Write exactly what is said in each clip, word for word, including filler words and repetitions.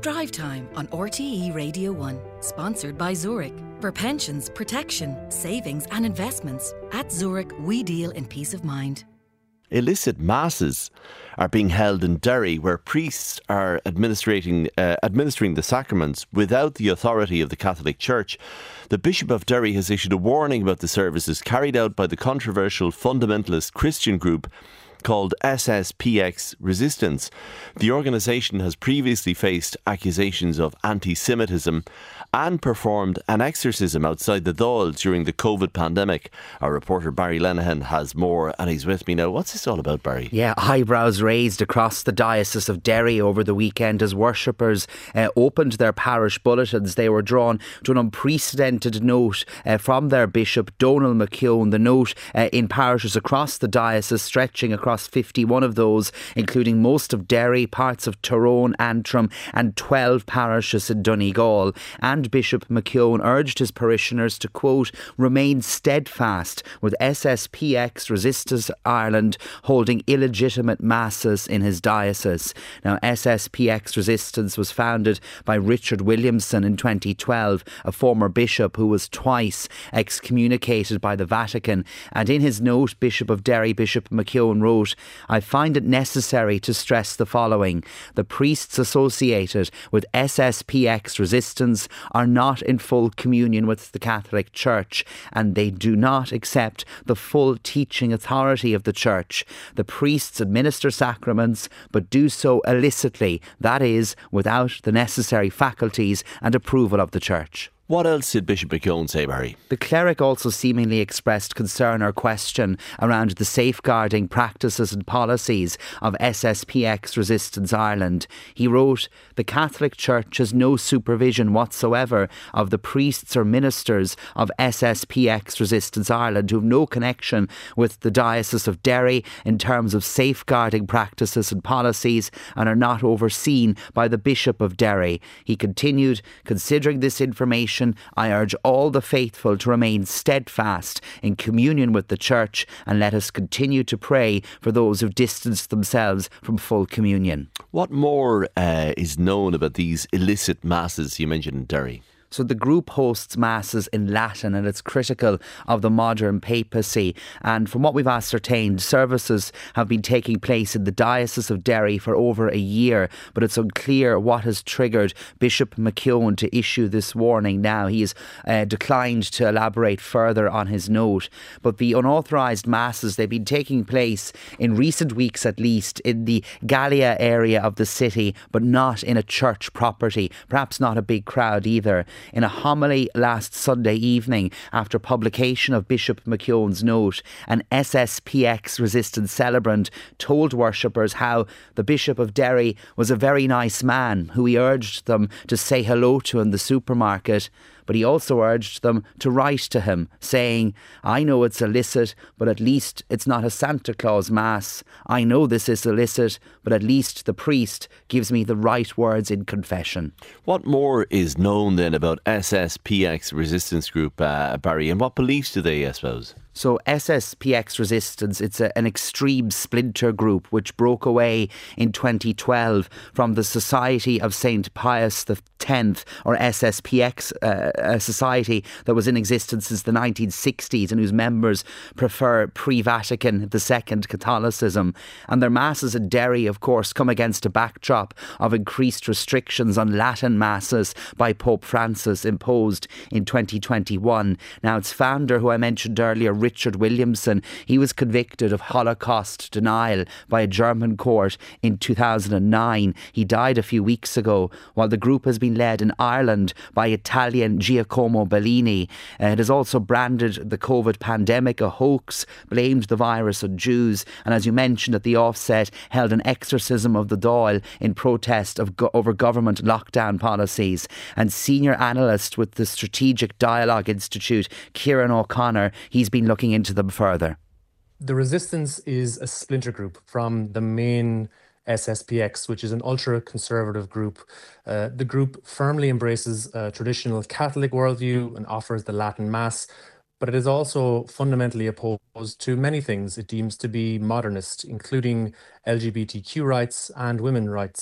Drive Time on R T E Radio one, sponsored by Zurich. For pensions, protection, savings and investments, at Zurich we deal in peace of mind. Illicit masses are being held in Derry, where priests are administrating uh, administering the sacraments without the authority of the Catholic Church. The Bishop of Derry has issued a warning about the services carried out by the controversial fundamentalist Christian group called S S P X Resistance. The organisation has previously faced accusations of anti-Semitism and performed an exorcism outside the Dáil during the COVID pandemic. Our reporter Barry Lenihan has more, and he's with me now. What's this all about, Barry? Yeah, eyebrows raised across the Diocese of Derry over the weekend as worshippers uh, opened their parish bulletins. They were drawn to an unprecedented note uh, from their Bishop, Donal McKeown. The note uh, in parishes across the diocese, stretching across fifty-one of those, including most of Derry, parts of Tyrone, Antrim and twelve parishes in Donegal. And Bishop McKeown urged his parishioners to, quote, remain steadfast with S S P X Resistance Ireland holding illegitimate masses in his diocese. Now, S S P X Resistance was founded by Richard Williamson in twenty twelve, a former bishop who was twice excommunicated by the Vatican. And in his note, Bishop of Derry, Bishop McKeown, wrote, I find it necessary to stress the following. The priests associated with S S P X Resistance are not in full communion with the Catholic Church, and they do not accept the full teaching authority of the Church. The priests administer sacraments, but do so illicitly, that is, without the necessary faculties and approval of the Church. What else did Bishop McKeown say, Barry? The cleric also seemingly expressed concern or question around the safeguarding practices and policies of S S P X Resistance Ireland. He wrote, the Catholic Church has no supervision whatsoever of the priests or ministers of S S P X Resistance Ireland who have no connection with the Diocese of Derry in terms of safeguarding practices and policies and are not overseen by the Bishop of Derry. He continued, considering this information, I urge all the faithful to remain steadfast in communion with the Church, and let us continue to pray for those who've distanced themselves from full communion. What more uh, is known about these illicit masses you mentioned in Derry? So the group hosts masses in Latin, and it's critical of the modern papacy. And from what we've ascertained, services have been taking place in the Diocese of Derry for over a year, but it's unclear what has triggered Bishop McKeown to issue this warning now. He has uh, declined to elaborate further on his note. But the unauthorised masses, they've been taking place in recent weeks at least in the Gallia area of the city, but not in a church property, perhaps not a big crowd either. In a homily last Sunday evening, after publication of Bishop McKeown's note, an S S P X Resistance celebrant told worshippers how the Bishop of Derry was a very nice man who he urged them to say hello to in the supermarket. But he also urged them to write to him, saying, I know it's illicit, but at least it's not a Santa Claus Mass. I know this is illicit, but at least the priest gives me the right words in confession. What more is known then about S S P X Resistance Group, uh, Barry, and what beliefs do they espouse? So S S P X Resistance, it's a, an extreme splinter group which broke away in twenty twelve from the Society of Saint Pius the tenth, or S S P X, uh, a society that was in existence since the nineteen sixties and whose members prefer pre-Vatican the Second Catholicism. And their masses in Derry, of course, come against a backdrop of increased restrictions on Latin masses by Pope Francis imposed in twenty twenty-one. Now, its founder, who I mentioned earlier, Richard Williamson, he was convicted of Holocaust denial by a German court in two thousand nine. He died a few weeks ago, while the group has been led in Ireland by Italian Giacomo Bellini. Uh, it has also branded the COVID pandemic a hoax, blamed the virus on Jews, and as you mentioned at the offset, held an exorcism of the Dáil in protest of go- over government lockdown policies. And senior analyst with the Strategic Dialogue Institute, Kieran O'Connor, he's been looking into them further. The Resistance is a splinter group from the main S S P X, which is an ultra-conservative group. Uh, the group firmly embraces a traditional Catholic worldview and offers the Latin Mass, but it is also fundamentally opposed to many things it deems to be modernist, including L G B T Q rights and women's rights.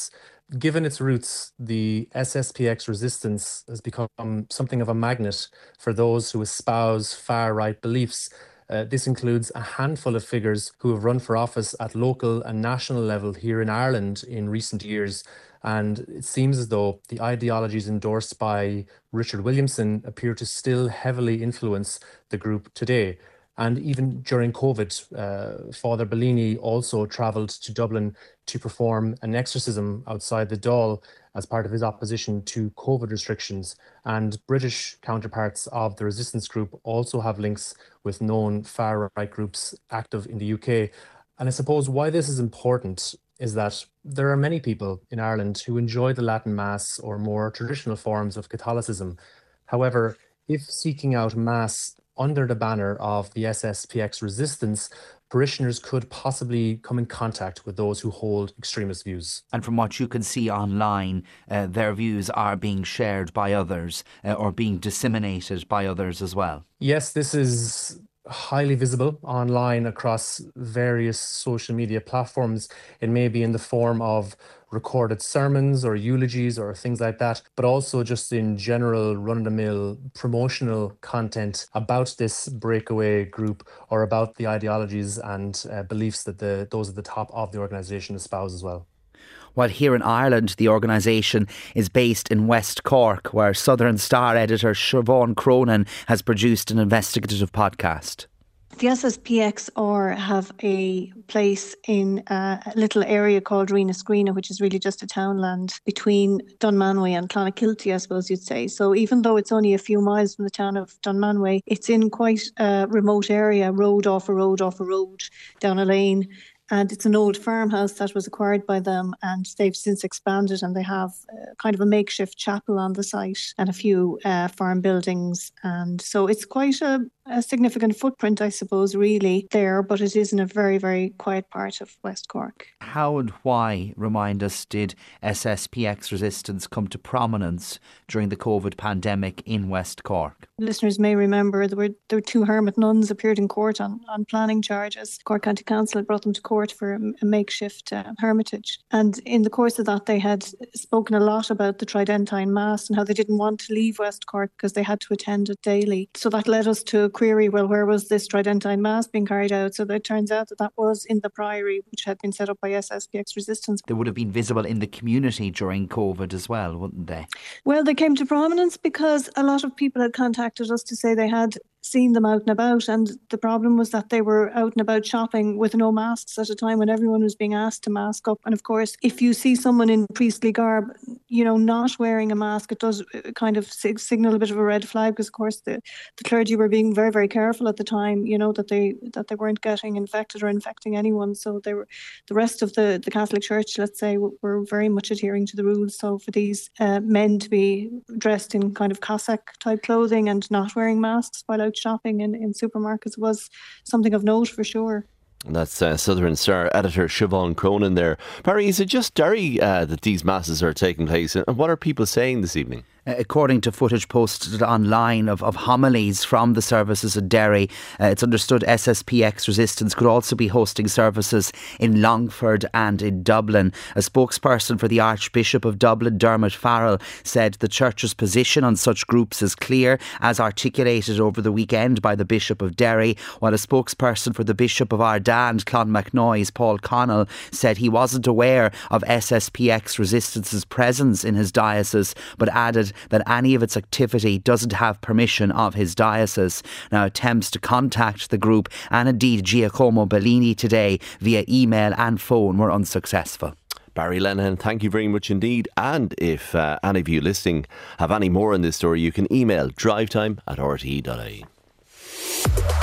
given its roots, the S S P X resistance has become something of a magnet for those who espouse far-right beliefs. Uh, this includes a handful of figures who have run for office at local and national level here in Ireland in recent years. And it seems as though the ideologies endorsed by Richard Williamson appear to still heavily influence the group today. And even during COVID, uh, Father Bellini also travelled to Dublin to perform an exorcism outside the Dáil as part of his opposition to COVID restrictions. And British counterparts of the resistance group also have links with known far-right groups active in the U K. And I suppose why this is important is that there are many people in Ireland who enjoy the Latin Mass or more traditional forms of Catholicism. However, if seeking out Mass under the banner of the S S P X resistance, parishioners could possibly come in contact with those who hold extremist views. And from what you can see online, uh, their views are being shared by others uh, or being disseminated by others as well. Yes, this is highly visible online across various social media platforms. It may be in the form of recorded sermons or eulogies or things like that, but also just in general run-of-the-mill promotional content about this breakaway group or about the ideologies and uh, beliefs that the those at the top of the organisation espouse as well. While here in Ireland, the organisation is based in West Cork, where Southern Star editor Siobhan Cronin has produced an investigative podcast. The S S P X R have a place in a little area called Reenascreena, which is really just a townland between Dunmanway and Clonakilty, I suppose you'd say. So even though it's only a few miles from the town of Dunmanway, it's in quite a remote area, road off a road off a road, down a lane. And it's an old farmhouse that was acquired by them, and they've since expanded, and they have uh, kind of a makeshift chapel on the site and a few uh, farm buildings. And so it's quite a, a significant footprint, I suppose, really there, but it is in a very, very quiet part of West Cork. How and why, remind us, did S S P X resistance come to prominence during the COVID pandemic in West Cork? Listeners may remember there were, there were two hermit nuns appeared in court on, on planning charges. Cork County Council had brought them to court for a, a makeshift uh, hermitage. And in the course of that, they had spoken a lot about the Tridentine Mass and how they didn't want to leave West Cork because they had to attend it daily. So that led us to query, well, where was this Tridentine Mass being carried out? So it turns out that that was in the Priory, which had been set up by S S P X resistance. They would have been visible in the community during COVID as well, wouldn't they? Well, they came to prominence because a lot of people had contacted us to say they had seen them out and about, and the problem was that they were out and about shopping with no masks at a time when everyone was being asked to mask up. And of course, if you see someone in priestly garb, you know, not wearing a mask, it does kind of sig- signal a bit of a red flag, because of course the, the clergy were being very, very careful at the time, you know, that they that they weren't getting infected or infecting anyone. So they were, the rest of the, the Catholic Church, let's say, were, were very much adhering to the rules. So for these uh, men to be dressed in kind of Cossack type clothing and not wearing masks while out shopping in, in supermarkets was something of note for sure. That's uh, Southern Star editor Siobhan Cronin there. Barry, is it just Derry uh, that these masses are taking place? And what are people saying this evening? Uh, according to footage posted online of, of homilies from the services at Derry, uh, it's understood S S P X resistance could also be hosting services in Longford and in Dublin. A spokesperson for the Archbishop of Dublin, Dermot Farrell, said the Church's position on such groups is clear, as articulated over the weekend by the Bishop of Derry, while a spokesperson for the Bishop of Ardane, Clonmacnoise, Paul Connell, said he wasn't aware of S S P X resistance's presence in his diocese, but added that any of its activity doesn't have permission of his diocese. Now, attempts to contact the group and indeed Giacomo Bellini today via email and phone were unsuccessful. Barry Lenihan, thank you very much indeed. And if uh, any of you listening have any more on this story, you can email drivetime at r t e dot I E.